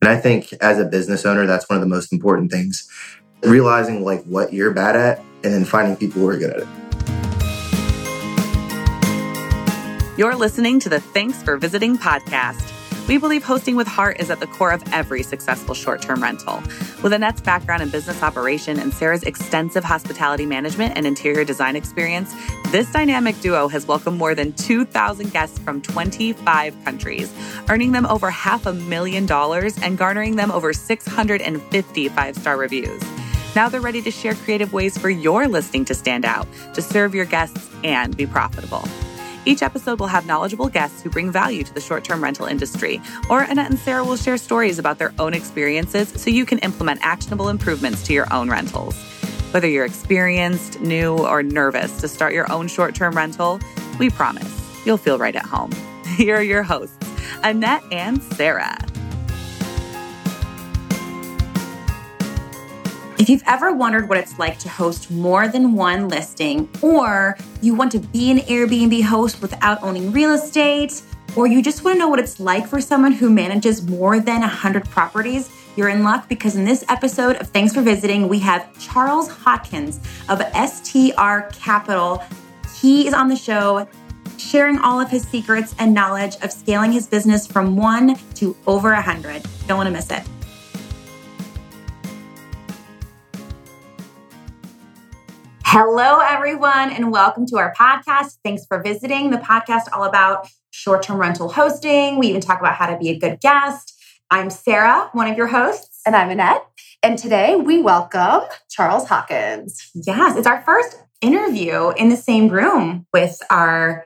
And I think as a business owner, that's one of the most important things. Realizing like what you're bad at and then finding people who are good at it. You're listening to the Thanks for Visiting podcast. We believe hosting with heart is at the core of every successful short-term rental. With Annette's background in business operation and Sarah's extensive hospitality management and interior design experience, this dynamic duo has welcomed more than 2,000 guests from 25 countries, earning them over $500,000 and garnering them over 650 five-star reviews. Now they're ready to share creative ways for your listing to stand out, to serve your guests, and be profitable. Each episode will have knowledgeable guests who bring value to the short-term rental industry, or Annette and Sarah will share stories about their own experiences so you can implement actionable improvements to your own rentals. Whether you're experienced, new, or nervous to start your own short-term rental, we promise you'll feel right at home. Here are your hosts, Annette and Sarah. If you've ever wondered what it's like to host more than one listing, or you want to be an Airbnb host without owning real estate, or you just want to know what it's like for someone who manages more than 100 properties, you're in luck because in this episode of Thanks for Visiting, we have Charles Hawkins of STR Capital. He is on the show sharing all of his secrets and knowledge of scaling his business from 1 to over 100. Don't want to miss it. Hello, everyone, and welcome to our podcast. Thanks for visiting the podcast all about short-term rental hosting. We even talk about how to be a good guest. I'm Sarah, one of your hosts. And I'm Annette. And today we welcome Charles Hawkins. Yes, it's our first interview in the same room with our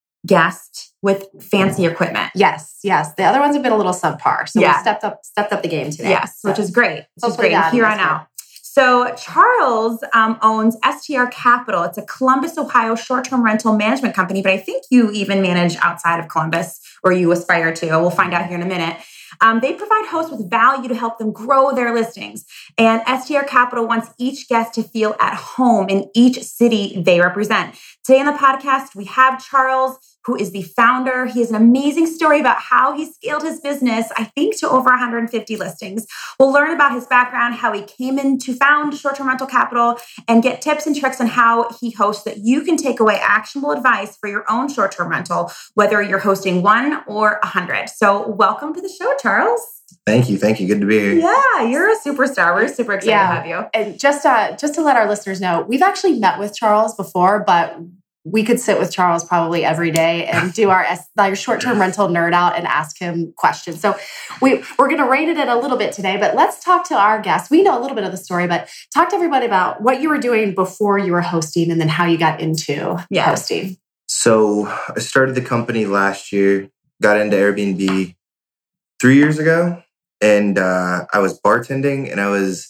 guest with fancy equipment. Yes. The other ones have been a little subpar. So we stepped up the game today. Yes, so which is great. Hopefully Here on out. So Charles owns STR Capital. It's a Columbus, Ohio short-term rental management company, but I think you even manage outside of Columbus, or you aspire to. We'll find out here in a minute. They provide hosts with value to help them grow their listings. And STR Capital wants each guest to feel at home in each city they represent. Today on the podcast, we have Charles, who is the founder. He has an amazing story about how he scaled his business, I think, to over 150 listings. We'll learn about his background, how he came in to found Short-Term Rental Capital, and get tips and tricks on how he hosts that you can take away actionable advice for your own short-term rental, whether you're hosting 1 or 100. So welcome to the show, Charles. Thank you. Good to be here. Yeah, you're a superstar. We're super excited to have you. And just to let our listeners know, we've actually met with Charles before, but we could sit with Charles probably every day and do our short-term rental nerd out and ask him questions. So we're going to rein it in a little bit today, but let's talk to our guests. We know a little bit of the story, but talk to everybody about what you were doing before you were hosting and then how you got into hosting. So I started the company last year, got into Airbnb 3 years ago, and I was bartending and I was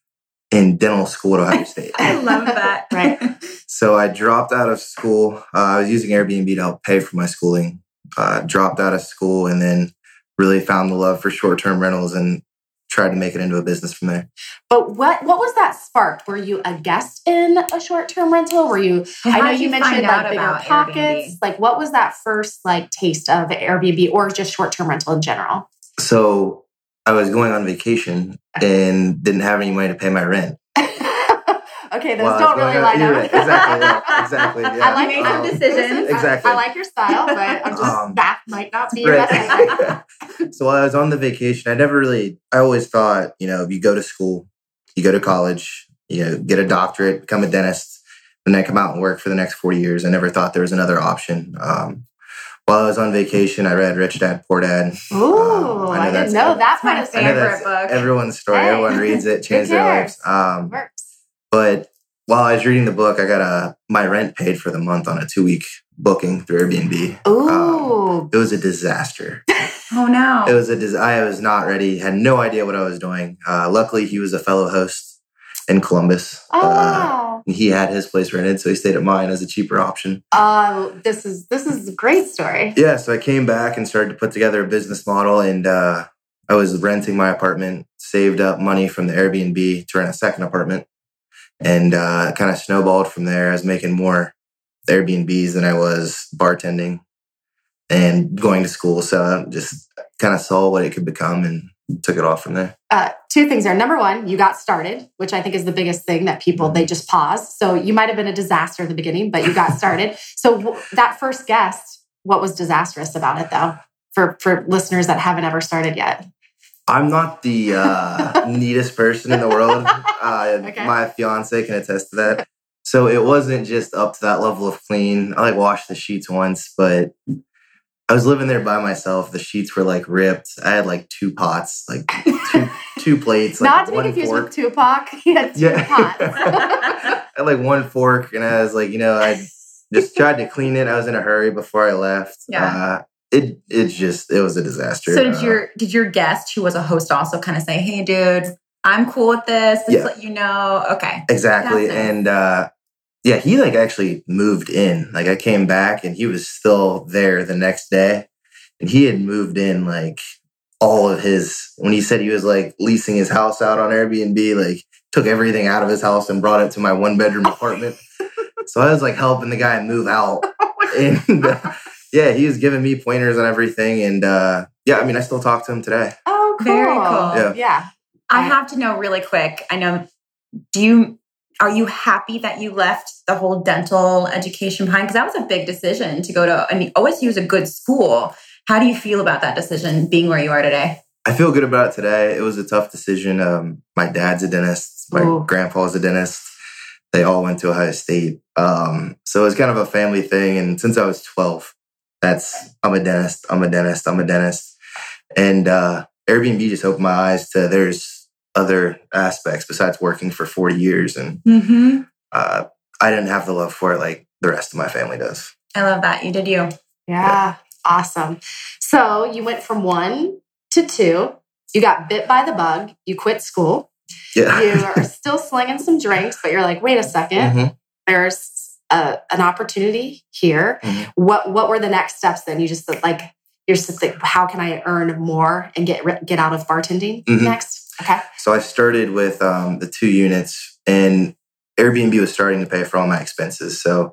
in dental school at Ohio State. I love that. Right. So I dropped out of school. I was using Airbnb to help pay for my schooling. Dropped out of school and then really found the love for short-term rentals and tried to make it into a business from there. But what was that spark? Were you a guest in a short-term rental? Were you? I know you mentioned like bigger pockets. Airbnb? Like, what was that first like taste of Airbnb or just short-term rental in general? So I was going on vacation and didn't have any money to pay my rent. Okay, those don't really line up. Exactly. Yeah. I like some decisions. Exactly. I like your style, but I'm just that might not be your best. So while I was on the vacation, I always thought, you go to school, you go to college, get a doctorate, become a dentist, and then come out and work for the next 40 years. I never thought there was another option. While I was on vacation, I read Rich Dad, Poor Dad. Ooh, I didn't know that's my favorite book. Everyone's story. Hey, everyone reads it, changed their lives. Works. But while I was reading the book, I got my rent paid for the month on a 2-week booking through Airbnb. Ooh. It was a disaster. Oh, no. It was I was not ready, had no idea what I was doing. Luckily, he was a fellow host in Columbus. Oh, wow. He had his place rented, so he stayed at mine as a cheaper option. This is a great story. Yeah, so I came back and started to put together a business model, and I was renting my apartment, saved up money from the Airbnb to rent a second apartment, and kind of snowballed from there. I was making more Airbnbs than I was bartending and going to school, so I just kind of saw what it could become, and took it off from there. Two things there. Number one, you got started, which I think is the biggest thing that people, they just pause. So you might have been a disaster at the beginning, but you got started. So that first guest, what was disastrous about it though, for listeners that haven't ever started yet? I'm not the neatest person in the world. Okay. My fiance can attest to that. So it wasn't just up to that level of clean. I washed the sheets once, but I was living there by myself. The sheets were ripped. I had 2 pots, two plates. Not to be confused with Tupac. He had 2 pots. I had 1 fork, and I was I just tried to clean it. I was in a hurry before I left. Yeah. It was a disaster. So did your guest, who was a host, also kind of say, "Hey, dude, I'm cool with this. Let's let you know." Okay. Exactly. That's nice. And he actually moved in. I came back and he was still there the next day. And he had moved in all of his, when he said he was leasing his house out on Airbnb, took everything out of his house and brought it to my 1-bedroom apartment. So I was helping the guy move out. And he was giving me pointers on everything. And I still talk to him today. Oh, cool. Very cool. Yeah. I have to know really quick. I know, are you happy that you left the whole dental education behind? Because that was a big decision to go to, OSU is a good school. How do you feel about that decision being where you are today? I feel good about it today. It was a tough decision. My dad's a dentist. My grandpa's a dentist. They all went to Ohio State. So it was kind of a family thing. And since I was 12, I'm a dentist. And Airbnb just opened my eyes to there's other aspects besides working for 40 years. And I didn't have the love for it like the rest of my family does. I love that. You did you. Yeah. Awesome. So you went from 1 to 2. You got bit by the bug. You quit school. Yeah. You are still slinging some drinks, but you're wait a second. There's an opportunity here. What were the next steps then? You just you're just how can I earn more and get out of bartending next? Okay. So I started with the 2 units, and Airbnb was starting to pay for all my expenses. So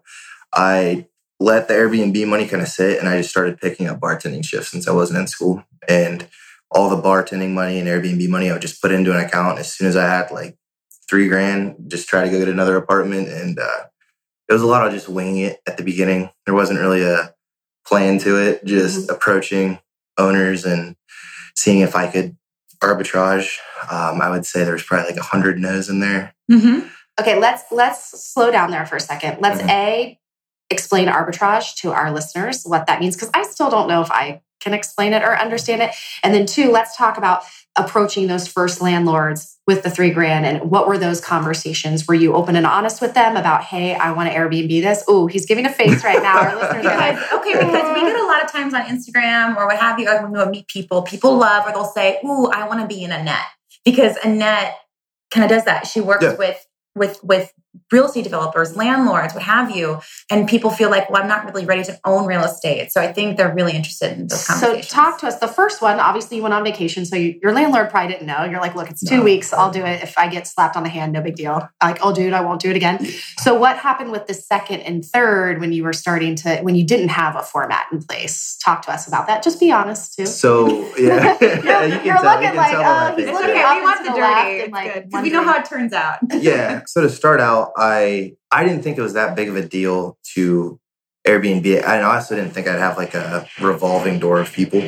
I let the Airbnb money kind of sit, and I just started picking up bartending shifts since I wasn't in school. And all the bartending money and Airbnb money, I would just put into an account. As soon as I had $3,000, just try to go get another apartment. And it was a lot of just winging it at the beginning. There wasn't really a plan to it, just approaching owners and seeing if I could arbitrage. I would say there's probably 100 no's in there. Okay, let's slow down there for a second. Let's explain arbitrage to our listeners, what that means, because I still don't know if I can explain it or understand it. And then 2, let's talk about approaching those first landlords with the $3,000 and what were those conversations? Were you open and honest with them about, hey, I want to Airbnb this? Oh, he's giving a face right now. Our listeners because we get a lot of times on Instagram or what have you, when we meet people love, or they'll say, ooh, I want to be in Annette, because Annette kind of does that. She works with real estate developers, landlords, what have you. And people feel well, I'm not really ready to own real estate. So I think they're really interested in those conversations. So talk to us. The first one, obviously you went on vacation. So your landlord probably didn't know. You're look, it's 2 weeks. I'll do it. If I get slapped on the hand, no big deal. Oh, dude, I won't do it again. So what happened with the second and third when you were when you didn't have a format in place? Talk to us about that. Just be honest too. So yeah, you're looking he's looking we want the dirty. And we know how it turns out. Yeah. So to start out, I didn't think it was that big of a deal to Airbnb. I also didn't think I'd have a revolving door of people.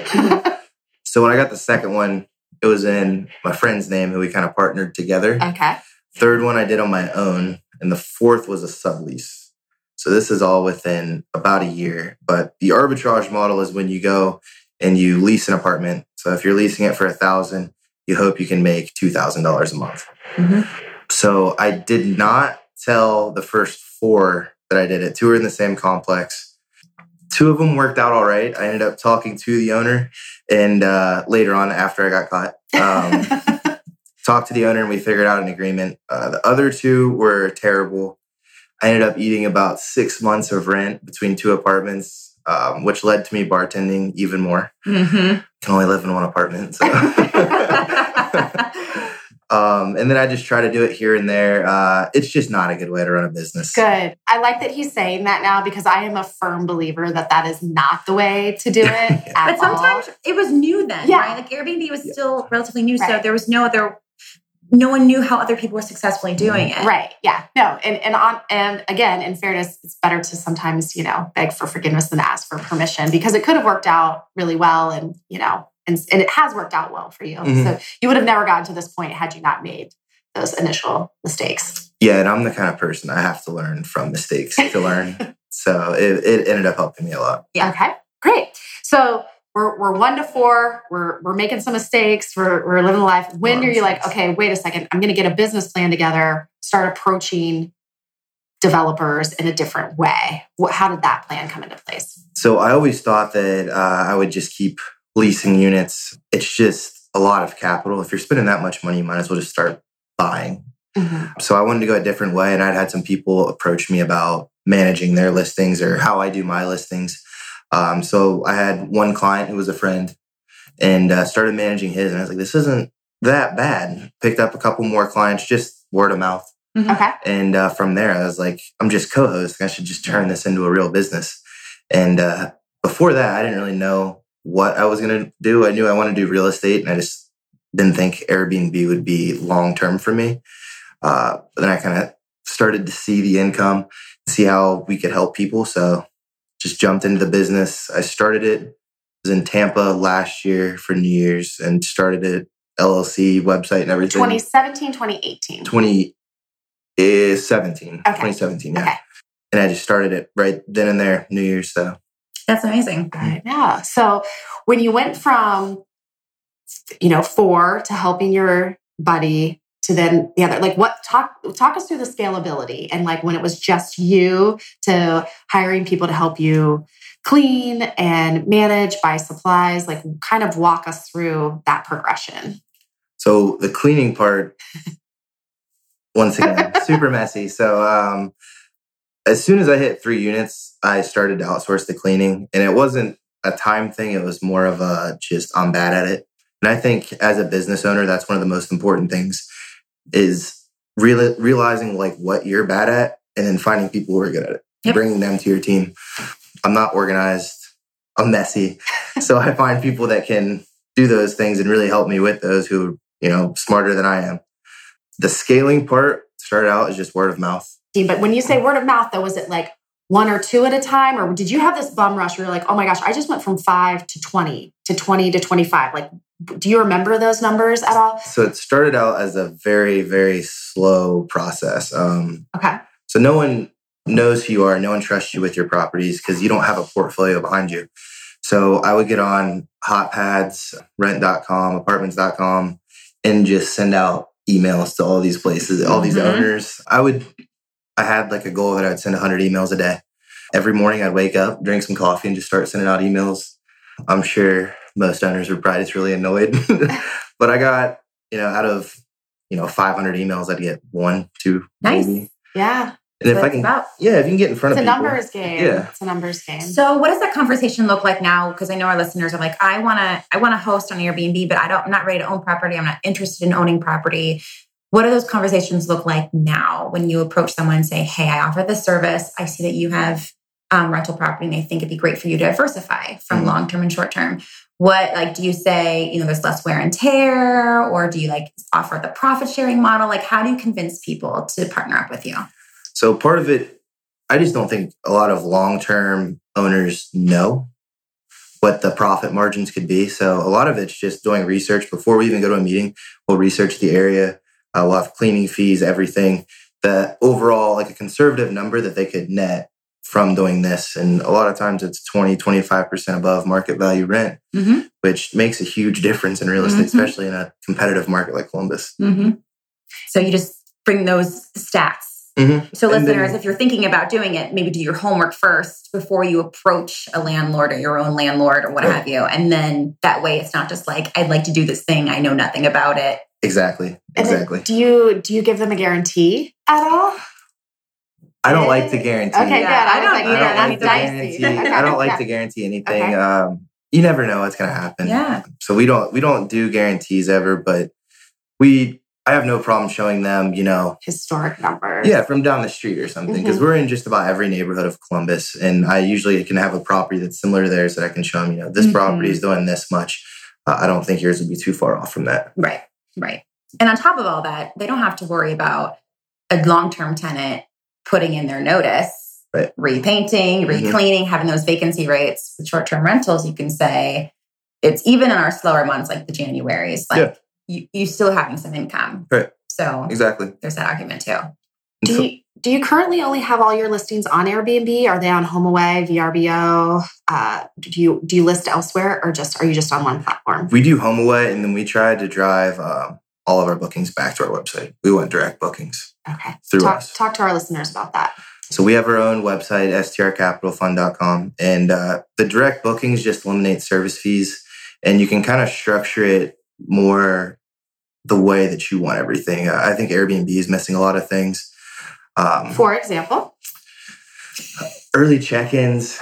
So when I got the second one, it was in my friend's name, who we kind of partnered together. Okay. Third one I did on my own, and the fourth was a sublease. So this is all within about a year. But the arbitrage model is when you go and you lease an apartment. So if you're leasing it for $1,000, you hope you can make $2,000 a month. So I did not tell the first 4 that I did it. 2 were in the same complex. 2 of them worked out all right. I ended up talking to the owner, and later on, after I got caught, talked to the owner, and we figured out an agreement. The other 2 were terrible. I ended up eating about 6 months of rent between 2 apartments, which led to me bartending even more. Can only live in one apartment. So. And then I just try to do it here and there. It's just not a good way to run a business. Good. I like that he's saying that now because I am a firm believer that is not the way to do it. But sometimes it was new then, Yeah. right? Like Airbnb was still relatively new, so Right. there was no one knew how other people were successfully doing it. Right. Yeah. No. And again, in fairness, it's better to sometimes, beg for forgiveness than ask for permission because it could have worked out really well and it has worked out well for you. Mhm. So you would have never gotten to this point had you not made those initial mistakes. Yeah, and I'm the kind of person I have to learn from mistakes to learn. So it ended up helping me a lot. Yeah. Okay. Great. So we're 1 to 4. We're making some mistakes. We're living life. When are you like, okay, wait a second, I'm going to get a business plan together, start approaching developers in a different way? How did that plan come into place? So I always thought that I would just keep leasing units. It's just a lot of capital. If you're spending that much money, you might as well just start buying. Mm-hmm. So I wanted to go a different way, and I'd had some people approach me about managing their listings or how I do my listings. So I had one client who was a friend and started managing his, and I was like, this isn't that bad. Picked up a couple more clients, just word of mouth. Okay. And from there, I was like, I'm just co-hosting. I should just turn this into a real business. And before that, I didn't really know what I was going to do. I knew I wanted to do real estate, and I just didn't think Airbnb would be long-term for me. But then I kind of started to see the income, see how we could help people. So just jumped into the business. I started it. I was in Tampa last year for New Year's and started it, LLC, website and everything. 2017, 2018. 2017. Okay. 2017, yeah. Okay. And I just started it right then and there, New Year's. So That's amazing. Yeah. So when you went from, 4 to helping your buddy to then the other, like talk us through the scalability and like when it was just you to hiring people to help you clean and manage, buy supplies, like kind of walk us through that progression. So the cleaning part, once again, super messy. So as soon as I hit 3 units, I started to outsource the cleaning. And it wasn't a time thing. It was more of a just, I'm bad at it. And I think as a business owner, that's one of the most important things is realizing like what you're bad at and then finding people who are good at it, bringing them to your team. I'm not organized. I'm messy. So I find people that can do those things and really help me with those who, smarter than I am. The scaling part started out as just word of mouth. But when you say word of mouth, though, was it like 1 or 2 at a time? Or did you have this bum rush where you're like, oh my gosh, I just went from 5 to 20 to 20 to 25? Like, do you remember those numbers at all? So it started out as a very, very slow process. Okay. So no one knows who you are. No one trusts you with your properties because you don't have a portfolio behind you. So I would get on HotPads, Rent.com, Apartments.com, and just send out emails to all these places, all these owners. I had like a goal that I'd send 100 emails a day. Every morning I'd wake up, drink some coffee, and just start sending out emails. I'm sure most owners were probably just really annoyed. But I got, out of, 500 emails, I'd get 1, 2, Nice. maybe. Yeah. And if I can, if you can get in front It's of a people. numbers game. Yeah. It's a numbers game. So what does that conversation look like now? Because I know our listeners are like, I want to host on Airbnb, but I'm not ready to own property. I'm not interested in owning property. What do those conversations look like now when you approach someone and say, hey, I offer this service. I see that you have rental property and I think it'd be great for you to diversify from long-term and short-term. What, do you say, there's less wear and tear, or do you offer the profit sharing model? How do you convince people to partner up with you? So part of it, I just don't think a lot of long-term owners know what the profit margins could be. So a lot of it's just doing research. Before we even go to a meeting, we'll research the area. We'll have cleaning fees, everything. The overall, a conservative number that they could net from doing this. And a lot of times it's 20, 25% above market value rent, which makes a huge difference in real estate, especially in a competitive market like Columbus. So you just bring those stats. So listeners, if you're thinking about doing it, maybe do your homework first before you approach a landlord or your own landlord or what have you. And then that way it's not just I'd like to do this thing. I know nothing about it. Exactly. Do you give them a guarantee at all? I don't like to guarantee. Okay, good. I don't I don't like to guarantee anything. Okay. You never know what's going to happen. Yeah. So we don't do guarantees ever, but we I have no problem showing them, historic numbers. Yeah, from down the street or something, because we're in just about every neighborhood of Columbus. And I usually can have a property that's similar to theirs that I can show them, this property is doing this much. I don't think yours would be too far off from that. Right. And on top of all that, they don't have to worry about a long-term tenant putting in their notice, repainting, recleaning, having those vacancy rates. With short-term rentals, you can say it's even in our slower months, like the Januaries, you still having some income. Right. So exactly. There's that argument too. Do you currently only have all your listings on Airbnb? Are they on HomeAway, VRBO? Do you list elsewhere, or are you just on one platform? We do HomeAway, and then we tried to drive all of our bookings back to our website. We want direct bookings. Okay. Through us. Talk to our listeners about that. So we have our own website, strcapitalfund.com, and the direct bookings just eliminate service fees, and you can kind of structure it more the way that you want everything. I think Airbnb is missing a lot of things. For example? Early check-ins.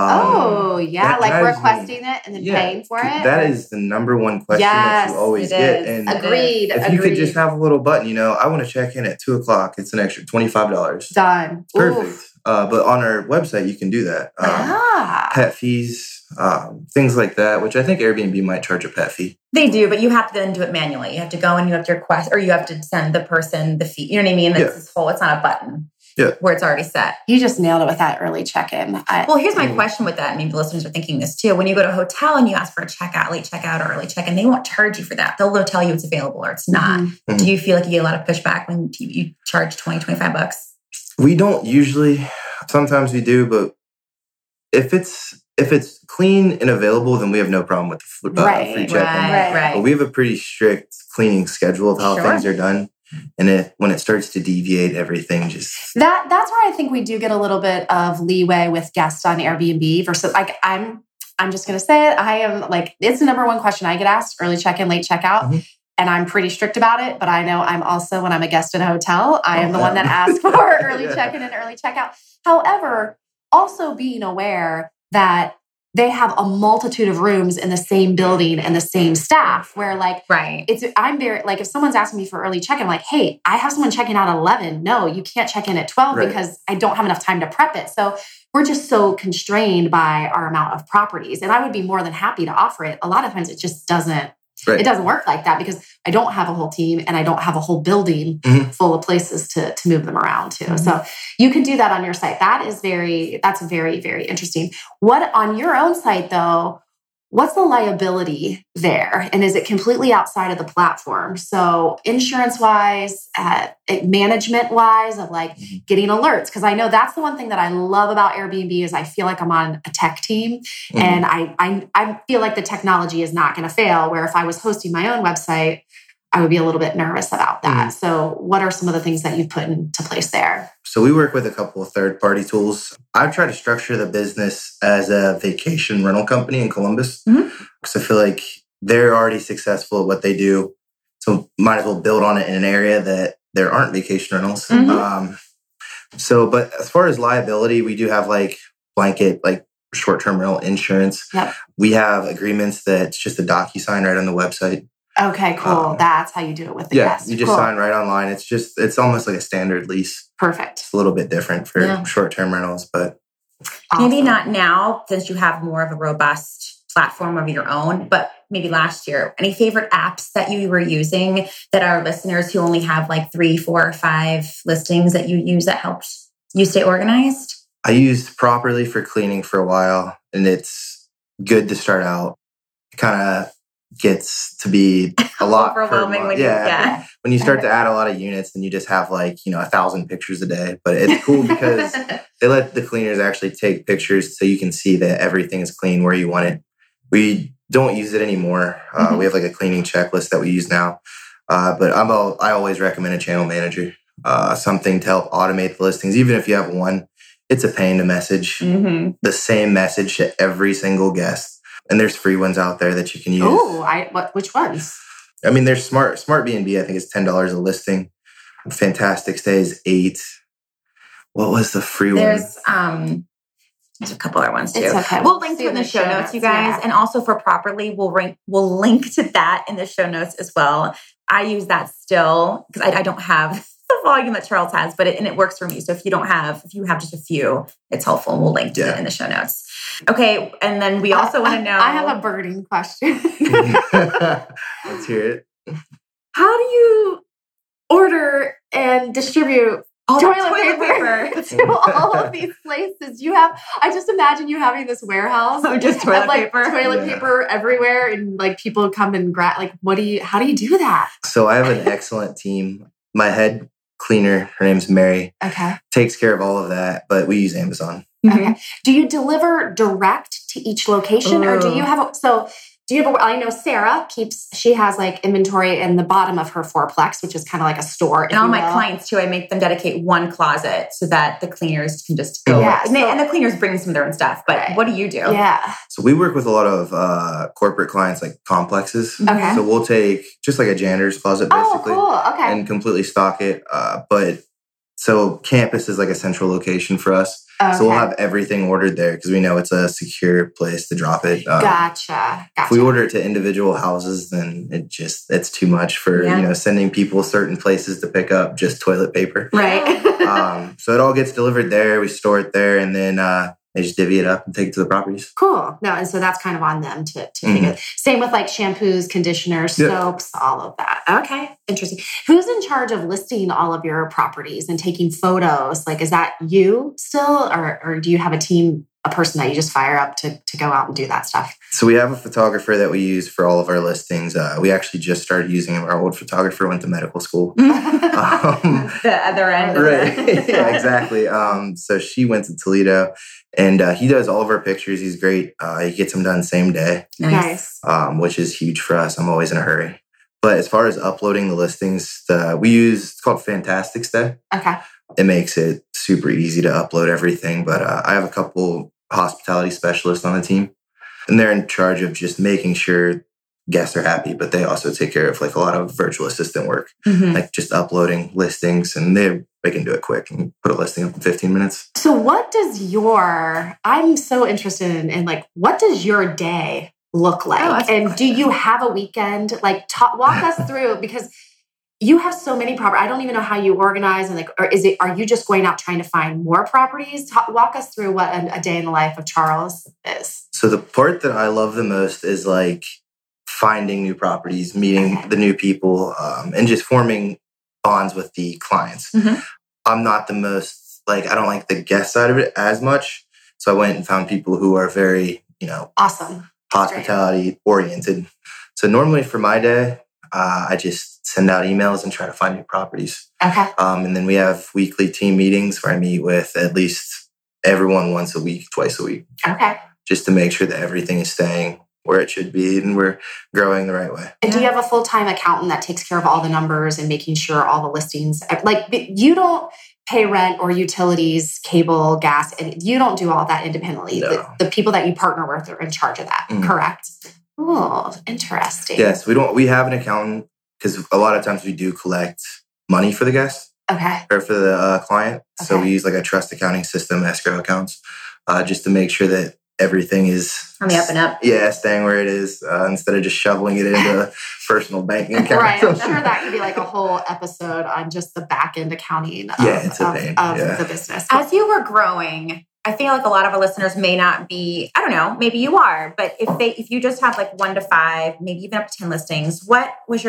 Like requesting it and then paying for it. That is the number one question that you always get. And Agreed. If you could just have a little button, I want to check in at 2:00, it's an extra $25. Done. Perfect. Oof. But on our website, you can do that. Pet fees, things like that, which I think Airbnb might charge a pet fee. They do, but you have to then do it manually. You have to go and you have to request, or you have to send the person the fee. You know what I mean? It's it's not a button. Yeah. Where it's already set. You just nailed it with that early check-in. Well, here's my question with that. Maybe the listeners are thinking this too. When you go to a hotel and you ask for a checkout, late checkout, or early check-in, they won't charge you for that. They'll tell you it's available or it's not. Mm-hmm. Do you feel like you get a lot of pushback when you charge $20, $25? We don't usually. Sometimes we do, but if it's clean and available, then we have no problem with the free check-in. Right. But we have a pretty strict cleaning schedule of how things are done. And when it starts to deviate, everything just... That's where I think we do get a little bit of leeway with guests on Airbnb versus I'm just going to say it. I am it's the number one question I get asked, early check-in, late checkout. Mm-hmm. And I'm pretty strict about it, but I know I'm also, when I'm a guest in a hotel, I am the one that asks for early check-in and early checkout. However, also being aware that they have a multitude of rooms in the same building and the same staff where I'm very, if someone's asking me for early check-in, I'm like, hey, I have someone checking out at 11. No, you can't check in at 12 because I don't have enough time to prep it. So we're just so constrained by our amount of properties. And I would be more than happy to offer it. A lot of times it just doesn't. It doesn't work like that because I don't have a whole team and I don't have a whole building full of places to move them around to. Mm-hmm. So you can do that on your site. That's very, very interesting. What on your own site though, what's the liability there? And is it completely outside of the platform? So insurance-wise, management-wise, of getting alerts. Because I know that's the one thing that I love about Airbnb is I feel like I'm on a tech team. Mm-hmm. And I feel like the technology is not going to fail. Where if I was hosting my own website, I would be a little bit nervous about that. Mm-hmm. So what are some of the things that you've put into place there? So we work with a couple of third-party tools. I try to structure the business as a vacation rental company in Columbus because I feel like they're already successful at what they do. So might as well build on it in an area that there aren't vacation rentals. Mm-hmm. But as far as liability, we do have blanket, short-term rental insurance. Yep. We have agreements that's just a DocuSign right on the website. Okay, cool. That's how you do it with the guests. You just sign right online. It's almost like a standard lease. Perfect. It's a little bit different for short-term rentals, but maybe not now since you have more of a robust platform of your own, but maybe last year. Any favorite apps that you were using that our listeners who only have 3, 4, or 5 listings that you use that helps you stay organized? I used Properly for cleaning for a while, and it's good to start out. Kind of gets to be a lot overwhelming when you start to add a lot of units and you just have 1,000 pictures a day. But it's cool because they let the cleaners actually take pictures so you can see that everything is clean where you want it. We don't use it anymore. We have a cleaning checklist that we use now. But I always recommend a channel manager, something to help automate the listings. Even if you have one, it's a pain to message the same message to every single guest. And there's free ones out there that you can use. Oh, which ones? I mean, there's Smart B&B. I think it's $10 a listing. Fantastic Stay is $8. What was the free one? There's a couple other ones too. It's okay. We'll link to it in the show notes, you guys. Yeah. And also for Properly, we'll link to that in the show notes as well. I use that still because I don't have the volume that Charles has, but it works for me. So if you have just a few, it's helpful. And we'll link to it in the show notes. Okay. And then we also want to know. I have a burning question. Let's hear it. How do you order and distribute toilet paper to all of these places? I just imagine you having this warehouse of just toilet paper. Toilet paper everywhere, and like people come and grab. Like, how do you do that? So I have an excellent team. My head cleaner, her name's Mary, takes care of all of that, but we use Amazon. Okay. Do you deliver direct to each location, or do you have I know Sarah she has like inventory in the bottom of her fourplex, which is kind of like a store. And all my clients too, I make them dedicate one closet so that the cleaners can just go. Yeah, and the cleaners bring some of their own stuff. But what do you do? Yeah. So we work with a lot of corporate clients, like complexes. Okay. So we'll take just like a janitor's closet, basically. Oh, cool. Okay. And completely stock it. So campus is like a central location for us. Okay. So we'll have everything ordered there because we know it's a secure place to drop it. Gotcha. If we order it to individual houses, then it's too much for sending people certain places to pick up just toilet paper. Right. So it all gets delivered there. We store it there, and then they just divvy it up and take it to the properties. Cool. No, and so that's kind of on them to figure. Same with like shampoos, conditioners, soaps, all of that. Okay. Interesting. Who's in charge of listing all of your properties and taking photos? Like, is that you still, or do you have a person that you just fire up to go out and do that stuff? So we have a photographer that we use for all of our listings. We actually just started using him. Our old photographer went to medical school. The other end. Right. Yeah, exactly. So she went to Toledo, and he does all of our pictures. He's great. He gets them done same day. Nice. Which is huge for us. I'm always in a hurry. But as far as uploading the listings, we use, it's called Fantastic Stay. Okay. It makes it super easy to upload everything. But I have a couple hospitality specialists on the team, and they're in charge of just making sure guests are happy, but they also take care of like a lot of virtual assistant work, like just uploading listings, and they can do it quick and put a listing up in 15 minutes. So what does I'm so interested in like, what does your day look like? And do you have a weekend? Like walk us through, because you have so many properties. I don't even know how you organize, and like, or are you just going out trying to find more properties? Walk us through what a day in the life of Charles is. So the part that I love the most is like finding new properties, meeting the new people, and just forming bonds with the clients. I'm not the most, I don't like the guest side of it as much. So I went and found people who are very, awesome, hospitality oriented. So normally for my day, I just send out emails and try to find new properties. Okay. And then we have weekly team meetings where I meet with at least everyone once a week, twice a week. Okay. Just to make sure that everything is staying where it should be and we're growing the right way. And do you have a full-time accountant that takes care of all the numbers and making sure all the listings, like you don't pay rent or utilities, cable, gas, and you don't do all that independently. No. The people that you partner with are in charge of that, correct? Oh, interesting. Yes, we have an accountant because a lot of times we do collect money for the guest. Okay. Or for the client. Okay. So we use like a trust accounting system, escrow accounts, just to make sure that everything is on the up and up. Yeah, staying where it is instead of just shoveling it into a personal banking account. Right. I'm sure that could be like a whole episode on just the back end accounting of the business. As you were growing, I feel like a lot of our listeners may not be, I don't know, maybe you are, but if you just have like 1 to 5, maybe even up to 10 listings, what would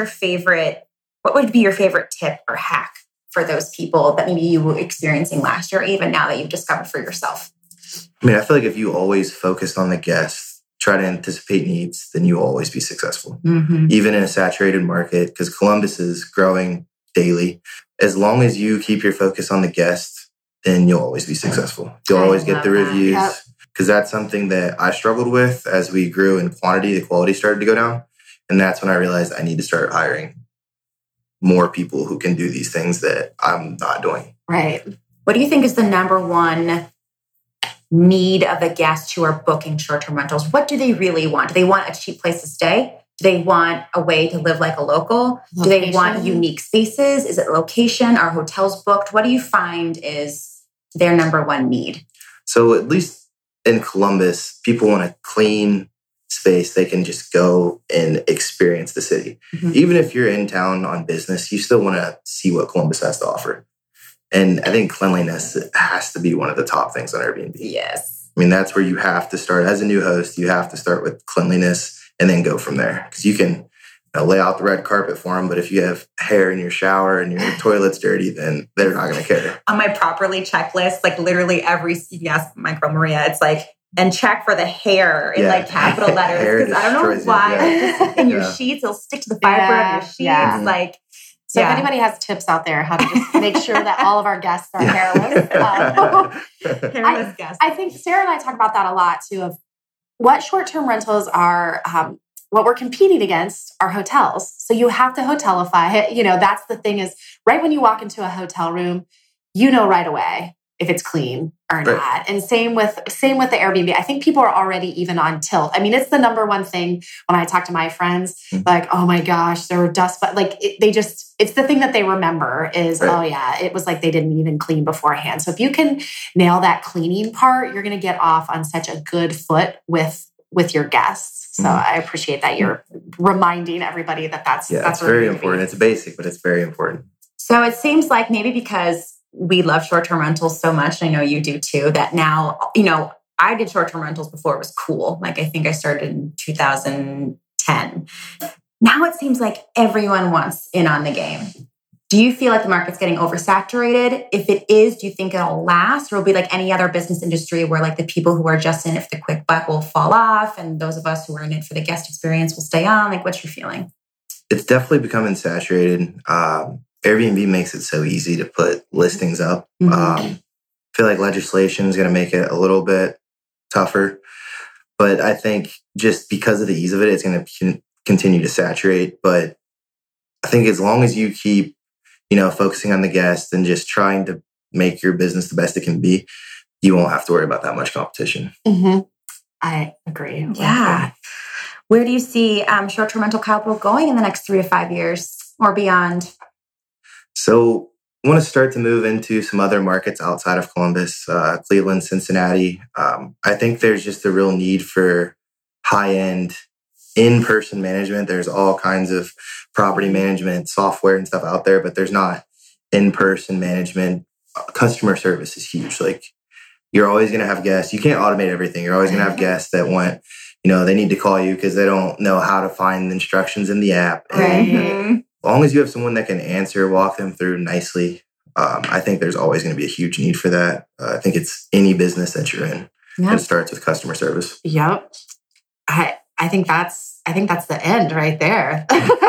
be your favorite tip or hack for those people that maybe you were experiencing last year, or even now that you've discovered for yourself? I mean, I feel like if you always focus on the guest, try to anticipate needs, then you'll always be successful. Even in a saturated market, because Columbus is growing daily. As long as you keep your focus on the guest, then you'll always be successful. You'll always get the reviews. Because that's something that I struggled with as we grew in quantity. The quality started to go down. And that's when I realized I need to start hiring more people who can do these things that I'm not doing. Right. What do you think is the number one need of the guests who are booking short-term rentals? What do they really want? Do they want a cheap place to stay? Do they want a way to live like a local? Location. Do they want unique spaces? Is it location? Are hotels booked? What do you find is their number one need? So at least in Columbus, people want a clean, space, they can just go and experience the city. Mhm. Even if you're in town on business, you still want to see what Columbus has to offer. And I think cleanliness has to be one of the top things on Airbnb. Yes. I mean, that's where you have to start. As a new host, you have to start with cleanliness and then go from there. Because you can lay out the red carpet for them, but if you have hair in your shower and your toilet's dirty, then they're not going to care. On my properly checklist, like literally every, if you ask my girl Maria, it's like, and check for the hair in like capital letters. Because I don't know why. Just in your sheets, it'll stick to the fiber of your sheets. Yeah. Like, So if anybody has tips out there, how to just make sure that all of our guests are hairless. hairless guests. I think Sarah and I talk about that a lot too, of what short-term rentals are, what we're competing against are hotels. So you have to hotelify it. You know, that's the thing is right when you walk into a hotel room, you know right away if it's clean or not. And same with the Airbnb. I think people are already even on tilt. I mean, it's the number one thing when I talk to my friends, like, oh my gosh, there were dust, but like it's the thing that they remember is, oh yeah, it was like they didn't even clean beforehand. So if you can nail that cleaning part, you're going to get off on such a good foot with your guests. So I appreciate that you're reminding everybody that's very important. It's basic, but it's very important. So it seems like maybe because we love short-term rentals so much, and I know you do too, that now, I did short-term rentals before it was cool. Like I think I started in 2010. Now it seems like everyone wants in on the game. Do you feel like the market's getting oversaturated? If it is, do you think it'll last? Or will it be like any other business industry where like the people who are just in it for the quick buck will fall off and those of us who are in it for the guest experience will stay on? Like what's your feeling? It's definitely becoming saturated. Airbnb makes it so easy to put listings up. I feel like legislation is going to make it a little bit tougher. But I think just because of the ease of it, it's going to continue to saturate. But I think as long as you keep focusing on the guest and just trying to make your business the best it can be, you won't have to worry about that much competition. Mm-hmm. I agree. Yeah. Where do you see short-term rental capital going in the next 3 to 5 years or beyond? So I want to start to move into some other markets outside of Columbus, Cleveland, Cincinnati. I think there's just a real need for high-end in-person management. There's all kinds of property management software and stuff out there, but there's not in-person management. Customer service is huge. Like you're always going to have guests. You can't automate everything. You're always going to have guests that want, they need to call you because they don't know how to find the instructions in the app. And as long as you have someone that can answer, walk them through nicely, I think there's always going to be a huge need for that. I think it's any business that you're in. Yeah. It starts with customer service. Yep. I think that's the end right there.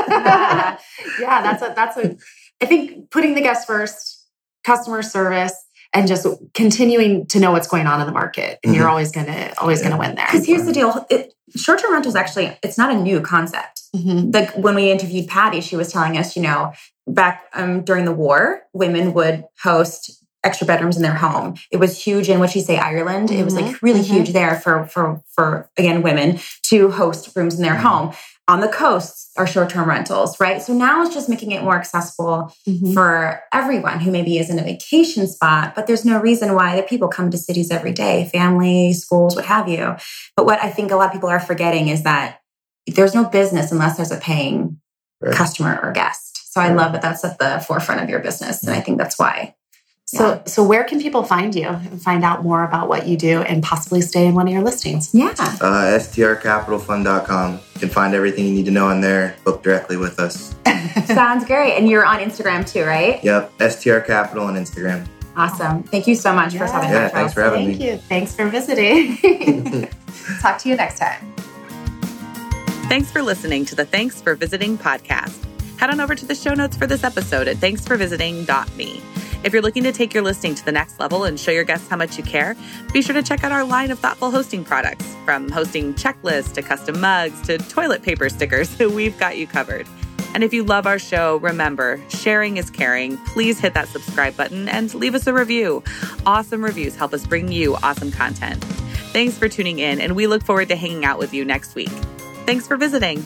I think putting the guest first, customer service, and just continuing to know what's going on in the market. And you're always gonna win there. Because here's the deal. Short-term rentals actually, it's not a new concept. Like when we interviewed Patty, she was telling us, back during the war, women would host extra bedrooms in their home. It was huge in, what'd she say, Ireland? It was like really huge there for again, women to host rooms in their home. On the coasts are short-term rentals, right? So now it's just making it more accessible for everyone who maybe is in a vacation spot, but there's no reason why the people come to cities every day, family, schools, what have you. But what I think a lot of people are forgetting is that there's no business unless there's a paying customer or guest. So I love that that's at the forefront of your business. And I think that's why. So where can people find you and find out more about what you do and possibly stay in one of your listings? Yeah. strcapitalfund.com. You can find everything you need to know on there. Book directly with us. Sounds great. And you're on Instagram too, right? Yep. STR Capital on Instagram. Awesome. Thank you so much for having me. Yeah, thanks for having me. Thank you. Thanks for visiting. Talk to you next time. Thanks for listening to the Thanks for Visiting podcast. Head on over to the show notes for this episode at thanksforvisiting.me. If you're looking to take your listing to the next level and show your guests how much you care, be sure to check out our line of thoughtful hosting products. From hosting checklists to custom mugs to toilet paper stickers, we've got you covered. And if you love our show, remember, sharing is caring. Please hit that subscribe button and leave us a review. Awesome reviews help us bring you awesome content. Thanks for tuning in, and we look forward to hanging out with you next week. Thanks for visiting.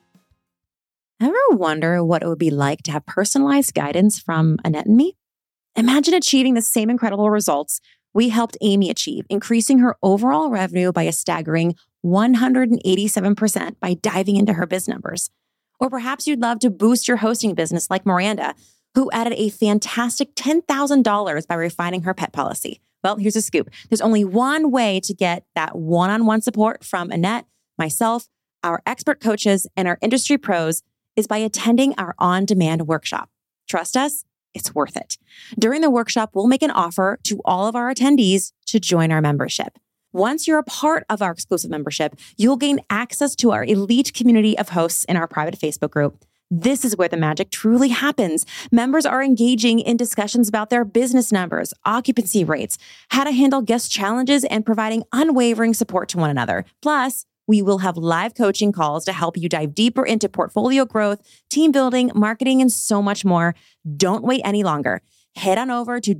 Ever wonder what it would be like to have personalized guidance from Annette and me? Imagine achieving the same incredible results we helped Amy achieve, increasing her overall revenue by a staggering 187% by diving into her biz numbers. Or perhaps you'd love to boost your hosting business like Miranda, who added a fantastic $10,000 by refining her pet policy. Well, here's a scoop. There's only one way to get that one-on-one support from Annette, myself, our expert coaches, and our industry pros is by attending our on-demand workshop. Trust us, it's worth it. During the workshop, we'll make an offer to all of our attendees to join our membership. Once you're a part of our exclusive membership, you'll gain access to our elite community of hosts in our private Facebook group. This is where the magic truly happens. Members are engaging in discussions about their business numbers, occupancy rates, how to handle guest challenges, and providing unwavering support to one another. Plus, we will have live coaching calls to help you dive deeper into portfolio growth, team building, marketing, and so much more. Don't wait any longer. Head on over to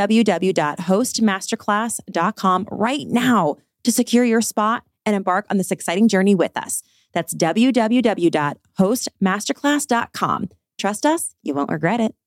www.hostmasterclass.com right now to secure your spot and embark on this exciting journey with us. That's www.hostmasterclass.com. Trust us, you won't regret it.